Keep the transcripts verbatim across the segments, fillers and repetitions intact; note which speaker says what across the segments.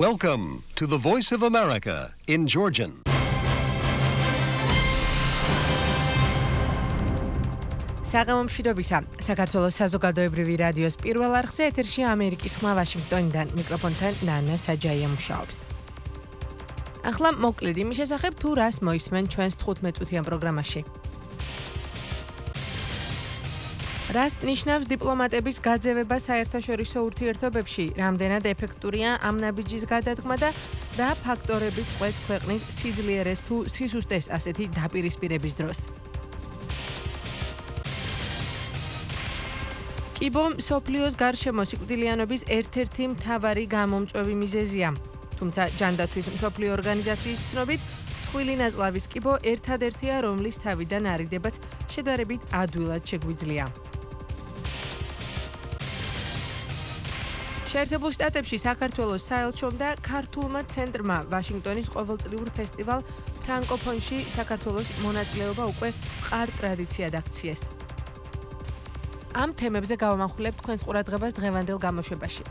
Speaker 1: Welcome to the Voice of America in Georgian.
Speaker 2: საღამომშვიდობისა, საქართველოს საზოგადოებრივი რადიოს პირველ არხზე ეთერში ამერიკის ხმა ვაშინგტონიდან მიკროფონთან ნანა საჯაია მუშაობს. ახლა მოკლედ იმის შესახებ თუ რას მოისმენ ჩვენს თხუთმეტ წუთიან პროგრამაში. რას ნიშნავს დიპლომატების გაძევება საერთაშორისო ურთიერთობებში, რამდენად ეფექტურია ამ ნაბიჯის გადადგმა და რა ფაქტორები წყვეტს ქვეყნის სიძლიერეს თუ სისუსტეს ასეთი დაპირისპირების დროს. კიბო მსოფლიოს გარშემო სიკვდილიანობის ერთ-ერთი მთავარი გამომწვევი მიზეზია. თუმცა ჯანდაცვის მსოფლიო ორგანიზაციის ცნობით, მსხვილი ნაწლავის კიბო ერთადერთია, რომლის თავიდან არიდებაც შედარებით ადვილად შეგვიძლია. შეერთებულ შტატებში საქართველოს საელჩომ და ქართულმა ცენტრმა ვაშინგტონის ყოველწლიურ ფესტივალ ფრანკოფონში საქართველოს მონაწილეობა უკვე მყარ ტრადიციად აქციეს. ამ თემებზე გავამახვილებთ თქვენს ყურადღებას დღევანდელ გამოშვებაში.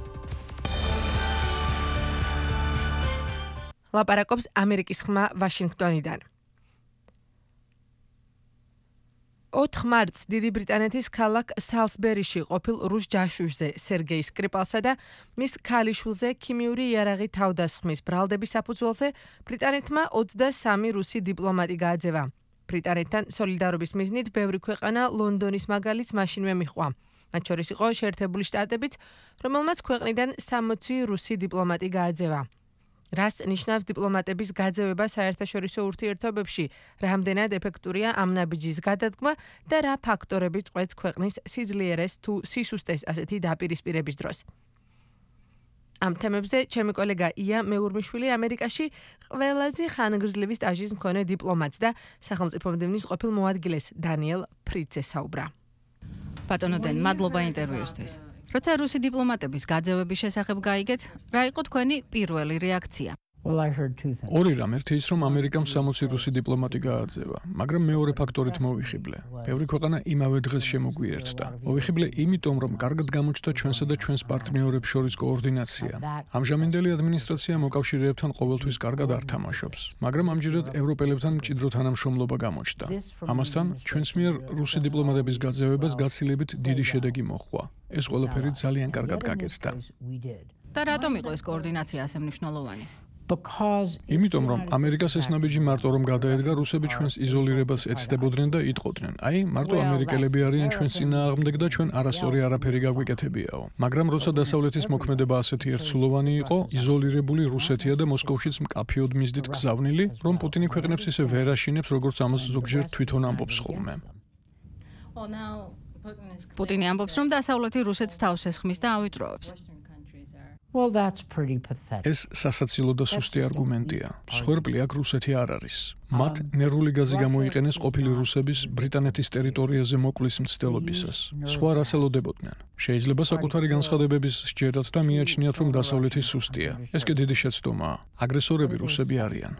Speaker 2: ლაპარაკობს ამერიკის ხმა ვაშინგტონიდან. ოთხ მარტს დიდი ბრიტანეთის ქალაქ სალსბერიში ყოფილ რუს ჯაშუშზე სერგეი სკრიპალსა და მის ქალიშვილზე ქიმიური იარაღი თავდასხმის ბრალდების საფუძველზე ბრიტანეთმა ოცდასამი რუსი დიპლომატი გააძევა. ბრიტანეთთან სოლიდარობის მიზნით ბევრი ქვეყანა ლონდონის მაგალითს მაშინვე მიჰყვა. მათ შორის იყო შეერთებული შტატებიც, რომელმაც ქვეყნიდან სამოცი რუსი დიპლომატი გააძევა. რას ნიშნავს დიპლომატების გაძევება საერთაშორისო ურთიერთობებში, რამდენად ეფექტურია ამ ნაბიჯის გადადგმა და რა ფაქტორები წყვეტს ქვეყნის სიძლიერეს თუ სისუსტეს ასეთი დაპირისპირების დროს. ამ თემებზე ჩემი კოლეგა ია მეურმიშვილი ამერიკაში ყველაზე ხანგრძლივი სტაჟის მქონე დიპლომატს და სახელმწიფო მდივნის ყოფილ მოადგილეს დანიელ ფრიცეს საუბრა.
Speaker 3: ბატონო დენ, მადლობა ინტერვიუსთვის. როცა რუსი დიპლომატების გაძევების შესახებ გაიგეთ, რა იყო თქვენი პირველი რეაქცია?
Speaker 4: ორი რამ, ერთი ის, რომ ამერიკამ სამოცი რუსი დიპლომატი გააძევა, მაგრამ მეორე ფაქტორით მოვიხიბლე. ბევრი ქვეყანა იმავე დღეს შემოგვიერთდა. მოვიხიბლე იმიტომ, რომ კარგად გამოჩნდა ჩვენსა და ჩვენს პარტნიორებს შორის კოორდინაცია. ამჟამინდელი ადმინისტრაცია მოკავშირეებთან ყოველთვის კარგად არ თამაშობს, მაგრამ ამჯერად ევროპელებთან მჭიდრო თანამშრომლობა გამოჩნდა. ამასთან, ჩვენს მიერ რუსი დიპლომატების გაძევებას გაცილებით დიდი შედეგი მოჰყვა. ეს ყველაფერი ძალიან კარგად გაკეთდა.
Speaker 3: და რატომ იყო ეს კოორდინაცია ასე მნიშვნელოვანი?
Speaker 4: იმიტომ რომ ამერიკას ეს ნაბიჯი მარტო რომ გადაედგა, რუსები ჩვენს იზოლირებას ეცდებოდნენ და იტყოდნენ. აი, მარტო ამერიკელები არიან ჩვენს წინააღმდეგ და ჩვენ არასწორი არაფერი გაგვიკეთებიაო. მაგრამ როცა დასავლეთის მოქმედება ასეთი ერთსულოვანი იყო, იზოლირებული რუსეთია და მოსკოვშიც მკაფიოდ მისდით გზავნილი, რომ პუტინი ქვეყნებს ისე ვერ აშინებს, როგორც ამას ზოგჯერ თვითონ ამბობს ხოლმე.
Speaker 3: პუტინი ამბობს, რომ დასავლეთი რუსეთს თავს ესხმის და ავიწროებს.
Speaker 5: Well, that's pretty pathetic.
Speaker 4: ეს სასაცილო და სუსტი არგუმენტია. მსხვერპლი აქ რუსეთი არ არის. მათ ნერვული გაზი გამოიყენეს ყოფილი რუსების ბრიტანეთის ტერიტორიაზე მოკლის მცდელობისას. სხვა რას ელოდებოდნენ? შეიძლება საკუთარი განცხადებების სჯერათ და მიაჩნიათ, რომ დასავლეთი სუსტია. ეს კი დიდი შეცდომაა. აგრესორები რუსები არიან.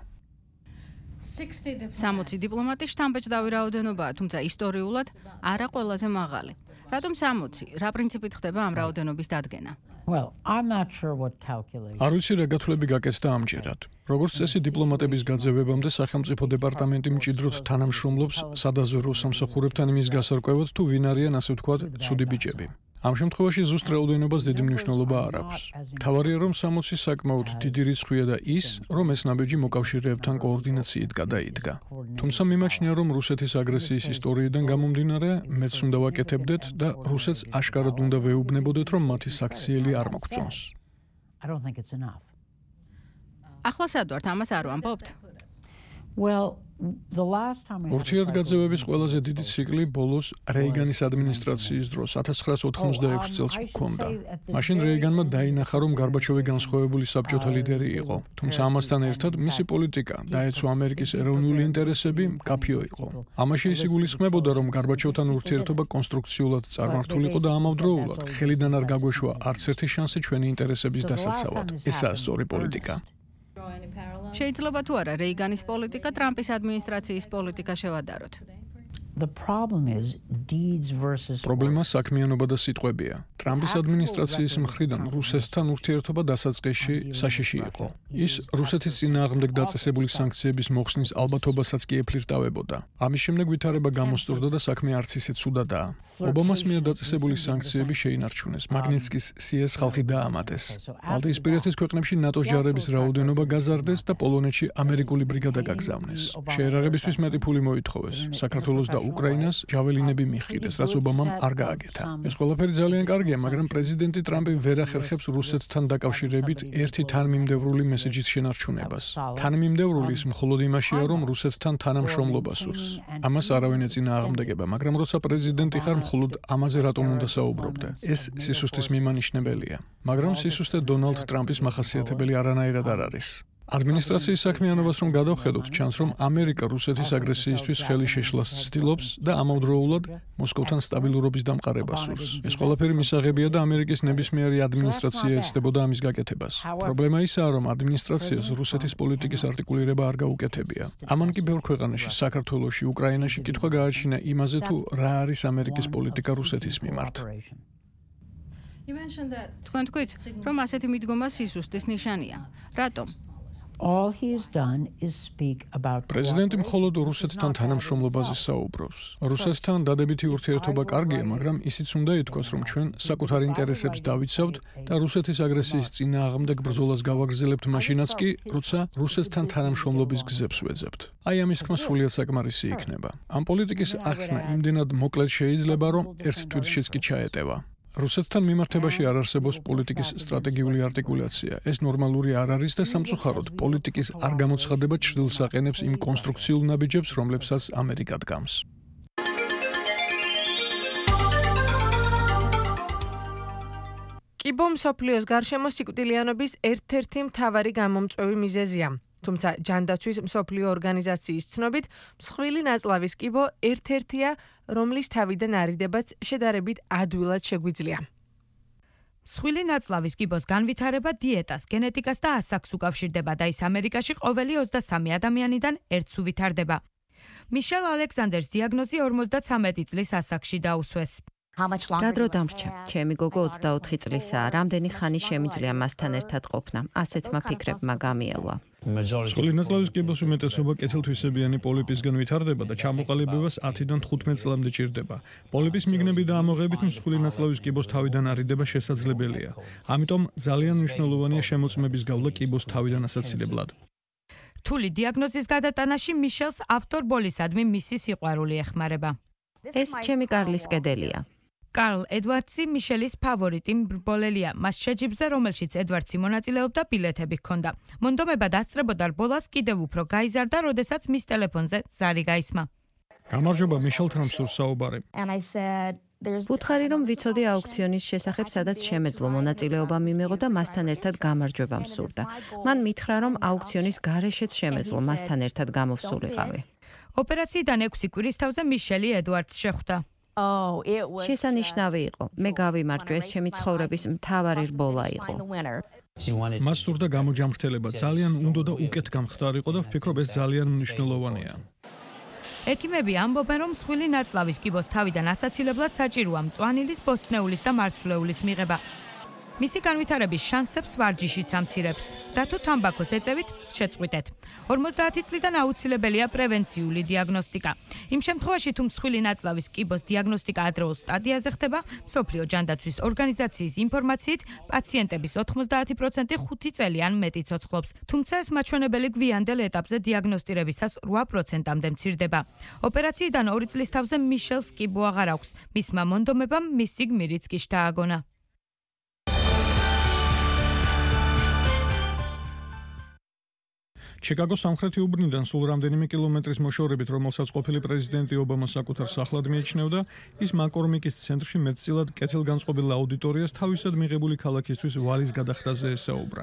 Speaker 3: სამოცი დიპლომატი შთამბეჭდავი რაოდენობაა, თუმცა ისტორიულად არა ყველაზე მაღალი. რატომ სამოცი? რა პრინციპით ხდება ამ რაოდენობის დადგენა?
Speaker 5: Well, I'm not sure what calculation.
Speaker 4: არ ვიცი რა გათვლები გაკეთდა ამჯერად. როგორც წესი დიპლომატების გაძევებამდე სახელმწიფო დეპარტამენტი მჭიდროდ თანამშრომლობს სადაზვერვო სამსახურებთან იმის გასარკვევად, თუ ვინ არიან ასე ვთქვათ ცუდი ბიჭები. ამ შემთხვევაში ზუსტ რაოდენობას დიდი მნიშვნელობა არ აქვს. მთავარია, რომ სამოცი საკმაოდ დიდი რიცხვია და ის, რომ ეს ნაბიჯი მოკავშირეებთან კოორდინაციით გადაიდგა. თუმცა მიმაჩნია, რომ რუსეთის აგრესიის ისტორიიდან გამომდინარე, მეც უნდა ვაკეთებდეთ და რუსეთს აშკარად უნდა ვეუბნებოდეთ, რომ მათი საქციელი არ მოგწონს.
Speaker 5: I don't think it's enough.
Speaker 3: ახლა სად ვართ, ამას არ ვამბობთ?
Speaker 5: Well, the last time we
Speaker 4: ურთიერთგაძევების ყველაზე დიდი ციკლი ბოლოს რეიგანის ადმინისტრაციის დროს ათას ცხრაას ოთხმოცდაექვსი წელს ჰქონდა. მაშინ რეიგანმა დაინახა, რომ გარბაჩოვი განსხვავებული საბჭოთა ლიდერი იყო, თუმცა ამასთან ერთად მისი პოლიტიკა დაეცვა ამერიკის ეროვნული ინტერესები მკაფიო იყო. ამაში ის იგულისხმებოდა, რომ გარბაჩოვთან ურთიერთობა კონსტრუქციულად წარმართულიყო და ამავდროულად ხელიდან არ გაგვეშვა არც ერთი შანსი ჩვენი ინტერესების დასაცავად. ესაა სწორი პოლიტიკა.
Speaker 3: შეიძლება თუ არა რეიგანის პოლიტიკა ტრამპის ადმინისტრაციის პოლიტიკა შევადაროთ?
Speaker 5: The problem is deeds versus
Speaker 4: პრობლემა საქმიანობა და სიტყვებია. ტრამპის ადმინისტრაციის მხრიდან რუსეთთან ურთიერთობა დასაწყისში საშიში იყო. ის რუსეთის წინააღმდეგ დაწესებული სანქციების მოხსნის ალბათობასაც კი ეფლირტავებოდა. ამის შემდეგ ვითარება გამოსწორდა და საქმე არც ისე ცუდადაა. ობამას მიერ დაწესებული სანქციები შეინარჩუნეს. მაგნიტსკის სიეს ხალხი დაამატეს. ბალტიისპირეთის ქვეყნებში ნატოს ჯარების რაოდენობა გაზარდეს და პოლონეთში ამერიკული ბრიგადა გაგზავნეს. შეერაღებისთვის მეტი ფული მოითხოვეს. საქართველოს და უკრაინას ჯაველინები მიჰყიდეს, რაც ობამამ არ გააკეთა. ეს ყველაფერი ძალიან კარგია, მაგრამ პრეზიდენტი ტრამპი ვერ ახერხებს რუსეთთან დაკავშირებით ერთი თანმიმდევრული მესეჯის შენარჩუნებას. თანმიმდევრული ის მხოლოდ იმაშია, რომ რუსეთთან თანამშრომლობა სურს. ამას არავინ ეწინააღმდეგება, მაგრამ როცა პრეზიდენტი ხარ, მხოლოდ ამაზე რატომ უნდა საუბრობდე? ეს სისუსტის მიმანიშნებელია. მაგრამ სისუსტე დონალდ ტრამპის მახასიათებელი არანაირად არ არის. ადმინისტრაციის საქმიანობას რომ გადავხედოთ, ჩანს რომ ამერიკა რუსეთის აგრესიისთვის ხელი შეშლას ცდილობს და ამავდროულად მოსკოვთან სტაბილურობის დამყარებას სურს. ეს ყველაფერი მისაღებია და ამერიკის ნებისმიერი ადმინისტრაცია ეცდებოდა ამის გაკეთებას. პრობლემა ისაა, რომ ადმინისტრაციას რუსეთის პოლიტიკის არტიკულირება არ გაუკეთებია. ამან კი ბევრ ქვეყანაში, საქართველოში, უკრაინაში კითხვა გააჩინა იმაზე, თუ რა არის ამერიკის პოლიტიკა რუსეთის მიმართ.
Speaker 3: თქვენ თქვით, რომ ასეთი მიდგომა სისუსტის ნიშანია. რატომ?
Speaker 5: All he has done is speak about
Speaker 4: პრეზიდენტი მხოლოდ რუსეთთან თანამშრომლობაზე საუბრობს. რუსეთთან დადებითი ურთიერთობა კარგია, მაგრამ ისიც უნდა ითქვას, რომ ჩვენ საკუთარ ინტერესებს დავიცავთ და რუსეთის აგრესიის წინააღმდეგ ბრძოლას გავაგრძელებთ მაშინაც კი, როცა რუსეთთან თანამშრომლობის გზებს ვეძებთ. აი ამის თქმა სრულიად საკმარისი იქნება. ამ პოლიტიკის ახსნა იმდენად მოკლედ შეიძლება, რომ ერთ თვითშიც კი ჩაეტევა. რუსეთთან მიმართებაში არ არსებობს პოლიტიკის სტრატეგიული არტიკულაცია. ეს ნორმალური არ არის და სამწუხაროდ პოლიტიკის არ გამოცხადება ჩრდილს აყენებს იმ კონსტრუქციულ ნაბიჯებს, რომლებსაც ამერიკა დგამს.
Speaker 2: კიბო მსოფლიოს გარშემო სიკვდილიანობის ერთ-ერთი მთავარი გამომწვევი მიზეზია. თუმცა ჯანდაცვის მსოფლიო ორგანიზაციის ცნობით, მსხვილი ნაწლავის კიბო ერთ-ერთია, რომლის თავიდან არიდებაც შედარებით ადვილად შეგვიძლია.
Speaker 6: მსხვილი ნაწლავის კიბოს განვითარება დიეტას, გენეტიკას და ასაკს უკავშირდება და ის ამერიკაში ყოველი ოცდასამი ადამიანიდან ერთს უვითარდება. მიშელ ალექსანდერს დიაგნოზი ორმოცდათვრამეტი წლის ასაკში დაუსვეს.
Speaker 7: რა დრო დამრჩა? ჩემი გოგო ოცდაოთხი წლისაა. რამდენი ხანი შემიძლია მასთან ერთად ყოფნა? ასეთმა ფიქრებმა გამიელვა.
Speaker 4: მსხვილი ნაწლავის კიბოს უმეტესობა კეთილთვისებიანი პოლიპისგან ვითარდება და ჩამოყალიბებას ათიდან თხუთმეტ წლამდე ჭირდება. პოლიპის მიგნები და ამოღებით მსხვილი ნაწლავის კიბოს თავიდან არიდება შესაძლებელია. ამიტომ ძალიან მნიშვნელოვანია შემოწმების გავლა კიბოს თავიდან ასაცილებლად.
Speaker 6: რთული დიაგნოზის გადატანაში მიშელს ავტორ ბოლისადმი მისი სიყვარული ეხმარება.
Speaker 7: ეს ჩემი კარლის კედელია.
Speaker 6: კარლ ედვარდსი მიშელის ფავორიტი მრბოლელია. მას შეჯიბრზე, რომელშიც ედვარდსი მონაწილეობდა, ბილეთები ჰქონდა. მონდომება დასწრებოდა რბოლას კიდევ უფრო გაიზარდა, როდესაც მის ტელეფონზე ზარი გაისმა.
Speaker 4: გამარჯობა, მიშელთან მსურს საუბარი.
Speaker 7: ვუთხარი, რომ ვიცოდი აუქციონის შესახებ, სადაც შემეძლო მონაწილეობა მიმეღო და მასთან ერთად გამარჯვება მსურდა. მან მითხრა, რომ აუქციონის გარეშეც შემეძლო მასთან ერთად გამოვსულიყავი.
Speaker 6: ოპერაციიდან ექვსი კვირის თავზე მიშელი ედვარდს შეხვდა.
Speaker 7: შესანიშნავი იყო. მე გავიმარჯვე, ეს ჩემი ცხოვრების მთავარი რბოლა იყო.
Speaker 4: მას სურდა გამოჯამრთელება, ძალიან უნდა და უკეთ გამხდარიყო და ვფიქრობ, ეს ძალიან მნიშვნელოვანია.
Speaker 6: ექიმები ამბობენ, რომ მსხვილი ნაწლავის კიბოს თავიდან ასაცილებლად საჭიროა მწვანილის, ბოსტნეულის და მარცვლეულის მიღება. მისი განვითარების შანსებს ვარჯიშიც ამცირებს. და თუ თამბაქოს ეწევით, შეწყვიტეთ. ორმოცდაათი წლიდან აუცილებელია პრევენციული დიაგნოსტიკა. იმ შემთხვევაში, თუ მსხვილი ნაწლავის კიბოს დიაგნოსტიკა ადრეულ სტადიაზე ხდება, მსოფლიო ჯანდაცვის ორგანიზაციის ინფორმაციით, პაციენტების ოთხმოცდაათი პროცენტი ხუთი წელი ან მეტი ცოცხლობს. თუმცა ეს მაჩვენებელი გვიანდელ ეტაპზე დიაგნოსტირებისას რვა პროცენტამდე მცირდება. ოპერაციიდან ორი წლის თავზე მიშელს კიბო აღარ აქვს. მისმა მონდომებამ მისი გმირიც კი შთააგონა.
Speaker 4: ჩიკაგოს სამხრეთი უბნიდან სულ რამდენიმე კილომეტრის მოშორებით, რომელსაც ყოფილი პრეზიდენტი ობამა საკუთარ სახლად მიიჩნევდა, ის მაკორმიკის ცენტრში მეტწილად კეთილგანწყობილ აუდიტორიას თავისად მიღებული ქალაქისთვის ვალის გადახდაზე ესაუბრა.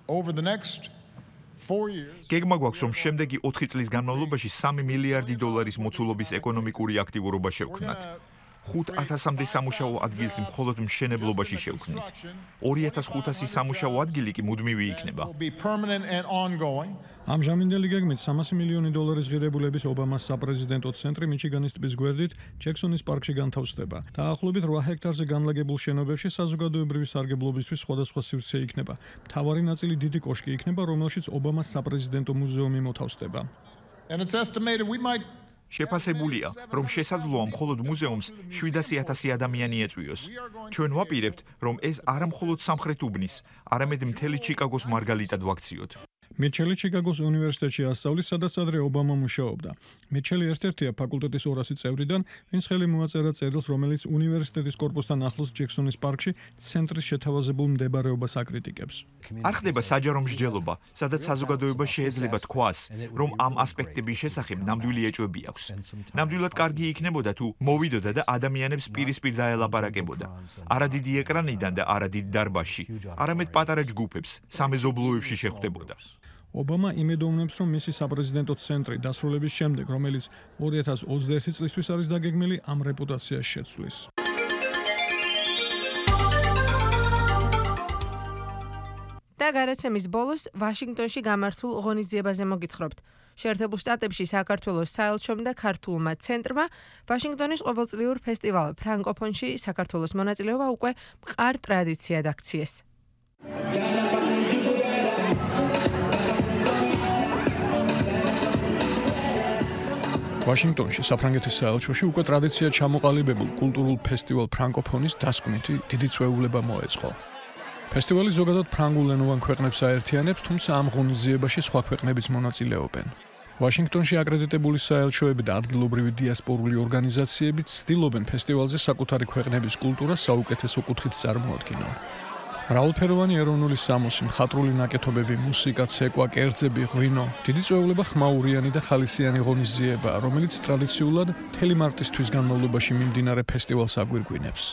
Speaker 8: გეგმა გვაქვს, რომ შემდეგი ოთხი წლის განმავლობაში სამი მილიარდი დოლარის მოცულობის ეკონომიკური აქტივურობა შევქმნათ. ხუთ ათასამდე სამუშაო ადგილს მხოლოდ მშენებლობაში შევქმნით. ორი ათას ხუთასი სამუშაო ადგილი კი მუდმივი იქნება.
Speaker 4: ამჟამინდელი გეგმით სამასი მილიონი დოლარის ღირებულების ობამას საპრეზიდენტო ცენტრი მიჩიგანის ტბის გვერდით ჯექსონის პარკში განთავსდება. დაახლოებით რვა ჰექტარზე განლაგებულ შენობებში საზოგადოებრივი სარგებლობისთვის სხვადასხვა სივრცე იქნება. მთავარი ნაწილი დიდი კოშკი იქნება, რომელშიც ობამას საპრეზიდენტო მუზეუმი მოთავსდება.
Speaker 8: შეფასებულია, რომ შესაძლოა მხოლოდ მუზეუმს შვიდასი ათასი ადამიანი ეწვიოს. ჩვენ ვაპირებთ, რომ ეს არა მხოლოდ სამხრეთ უბნის, არამედ მთელი ჩიკაგოს მარგალიტად ვაქციოთ.
Speaker 4: მიჩელი ჩიკაგოს უნივერსიტეტში ასწავლის, სადაც ადრე ობამა მუშაობდა. მიჩელი ერთ-ერთია ფაკულტეტის ორასი წევრიდან, ვინც ხელი მოაწერა წერილს, რომელიც უნივერსიტეტის კორპუსთან ახლოს ჯექსონის პარკში ცენტრის შეთავაზებულ მდებარეობას აკრიტიკებს.
Speaker 8: არ ხდება საჯარო მსჯელობა, სადაც საზოგადოება შეიძლება თქვას, რომ ამ ასპექტების შესახებ ნამდვილი ეჭვები აქვს. ნამდვილად კარგი იქნებოდა თუ მოვიდოდა და ადამიანებს პირისპირ დაელაპარაკებოდა. არა დიდი ეკრანიდან და არა დიდ დარბაზში, არამედ პატარა ჯგუფებს, სამეზობლოებში შეხვდებოდა.
Speaker 4: ობამა იმედოვნებს, რომ მისი საპრეზიდენტო ცენტრი დასრულების შემდეგ, რომელიც ორი ათას ოცდაერთი წლისთვის არის დაგეგმილი, ამ რეპუტაციას შეცვლის.
Speaker 2: და გარაცემის ბოლოს ვაშინგტონში გამართულ ღონისძიებაზე მოგითხრობთ. შეერთებულ შტატებში საქართველოს საელჩომ და ქართულმა ცენტრმა ვაშინგტონის ყოველწლიურ ფესტივალ ფრანკოფონში საქართველოს მონაწილეობა უკვე მყარ ტრადიციად აქციეს.
Speaker 4: ვაშინგტონში საფრანგეთის საელჩოში უკვე ტრადიციად ჩამოყალიბებულ კულტურულ ფესტივალ ფრანკოფონის დასკვნითი დიდი წვეულება მოეწყო. ფესტივალი ზოგადად ფრანგულენოვან ქვეყნებს აერთიანებს, თუმცა ამ ღონისძიებაში სხვა ქვეყნებიც მონაწილეობენ. ვაშინგტონში აკრედიტებული საელჩოები და ადგილობრივი დიასპორული ორგანიზაციები ცდილობენ ფესტივალზე საკუთარი ქვეყნების კულტურას საუკეთესო კუთხით წარმოადგინონ. მრავალფეროვანი ეროვნული სამოსი, მხატვრული ნაკეთობები, მუსიკა, ცეკვა, კერძები, ღვინო, დიდი წვეულება ხმაურიანი და ხალისიანი ღონისძიებაა, რომელიც ტრადიციულად მთელი მარტის თვის განმავლობაში მიმდინარე ფესტივალს აგვირგვინებს.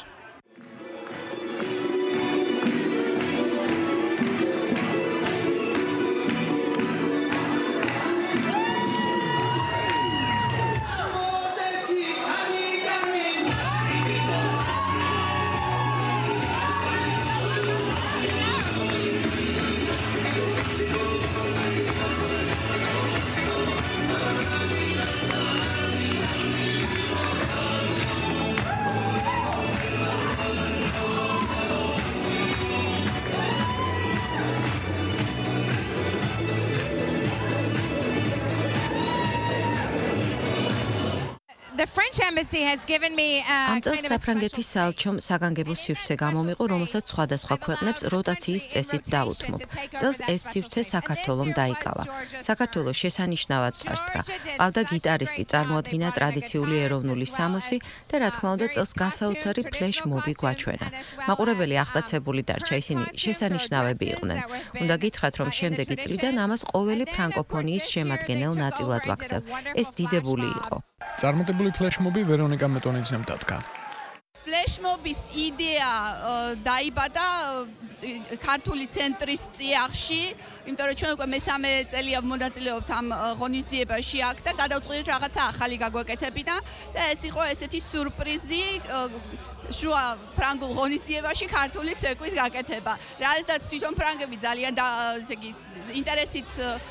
Speaker 7: ამ წელს საფრანგეთის საელჩომ საგანგებო სივრცე გამომიყო, რომელსაც სხვადასხვა ქვეყნებს როტაციის წესით დაუთმობ. წელს ეს სივრცე საქართველომ დაიკავა. საქართველოს შესანიშნავად წარსდგა. ყავდა გიტარისტი, წარმოადგინა ტრადიციული ეროვნული სამოსი და რა თქმა უნდა წელს გასაოცარი ფლეშ-მობი გვაჩვენა. მაყურებელი აღტაცებული დარჩა, ისინი შესანიშნავები იყვნენ. უნდა გითხრათ, რომ შემდეგი წლიდან ამას ყოველი ფრანკოფონიის შემადგენელ ნაწილად ვაქცევ. ეს დიდებული იყო.
Speaker 4: წარმატებული ფლეშ-მობი ვერონიკა მეტონიძემ დადგა.
Speaker 9: ფლეშ-მობის იდეა დაიბადა ქართული ცენტრის წიაღში, იმიტომ რომ ჩვენ უკვე მესამე წელია მონაწილეობთ ამ ღონისძიებაში აქ და გადავწყვიტეთ რაღაცა ახალი გაგვაკეთებინა და ეს იყო ესეთი სურპრიზი შუა ფრანგულ ღონისძიებაში ქართული ცეკვის გაკეთება. რადგან თვითონ ფრანგები ძალიან ესე იგი ინტერესით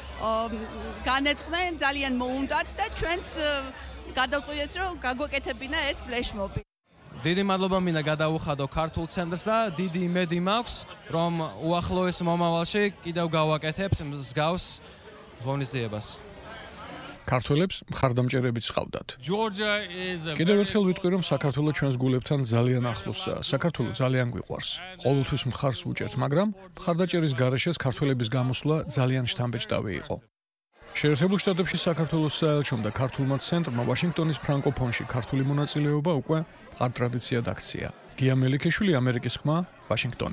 Speaker 9: განეწყდნენ, ძალიან მოუნდათ და ჩვენც გადავწყვიტეთ რომ გაგვაკეთებინა ეს ფლეშ-მობი.
Speaker 10: დიდი მადლობა მინდა გადაუხადო ქართულ ცენტრს და დიდი იმედი მაქვს, რომ უახლოეს მომავალში კიდევ გავაკეთებთ მსგავს ღონისძიებას.
Speaker 4: ქართველებს მხარდამჭერებიც ჰყავდათ. კიდევ ერთხელ ვიტყვი, რომ საქართველოს ჩვენს გულებთან ძალიან ახლოსაა. საქართველოს ძალიან გვიყვარს. ყოველთვის მხარს ვუჭერთ, მაგრამ მხარდაჭერის გარეშეც ქართველების გამოსვლა ძალიან შთამბეჭდავი იყო. შეერთებულ შტატებში საქართველოს საელჩომ და ქართულმა ცენტრმა ვაშინგტონის ფრანკოფონში ქართული მონაწილეობა უკვე მყარ ტრადიციად აქცია. გია მელიქეშვილი, ამერიკის ხმა, ვაშინგტონი.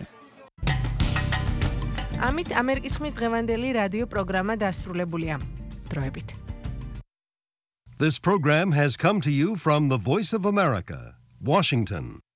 Speaker 2: ამით ამერიკის ხმის დღევანდელი რადიო პროგრამა დასრულებულია. დროებით.
Speaker 1: This program has come to you from the Voice of America, Washington.